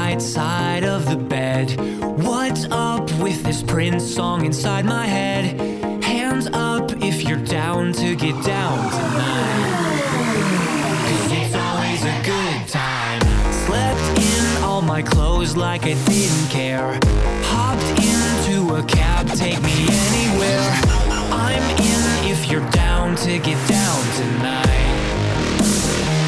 right side of the bed. What's up with this Prince song inside my head? Hands up if you're down to get down tonight, 'cause it's always a good time. Slept in all my clothes like I didn't care. Hopped into a cab, take me anywhere. I'm in if you're down to get down tonight.